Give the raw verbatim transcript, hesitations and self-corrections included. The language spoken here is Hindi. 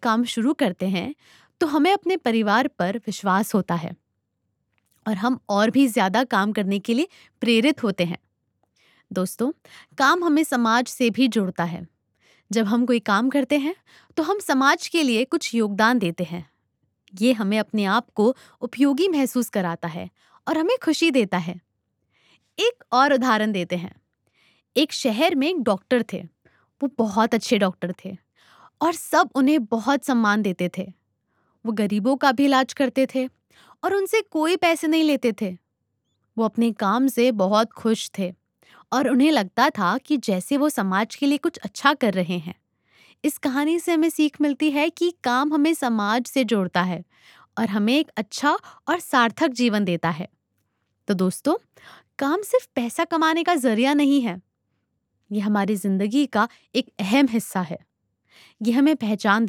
काम शुरू करते हैं तो हमें अपने परिवार पर विश्वास होता है और हम और भी ज्यादा काम करने के लिए प्रेरित होते हैं। दोस्तों, काम हमें समाज से भी जोड़ता है। जब हम कोई काम करते हैं तो हम समाज के लिए कुछ योगदान देते हैं। ये हमें अपने आप को उपयोगी महसूस कराता है और हमें खुशी देता है। एक और उदाहरण देते हैं। एक शहर में एक डॉक्टर थे। वो बहुत अच्छे डॉक्टर थे और सब उन्हें बहुत सम्मान देते थे। वो गरीबों का भी इलाज करते थे और उनसे कोई पैसे नहीं लेते थे। वो अपने काम से बहुत खुश थे और उन्हें लगता था कि जैसे वो समाज के लिए कुछ अच्छा कर रहे हैं। इस कहानी से हमें सीख मिलती है कि काम हमें समाज से जोड़ता है और हमें एक अच्छा और सार्थक जीवन देता है। तो दोस्तों, काम सिर्फ पैसा कमाने का जरिया नहीं है। ये हमारी जिंदगी का एक अहम हिस्सा है। ये हमें पहचान